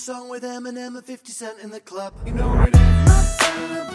song with Eminem and 50 Cent in the club. You know it ain't nothing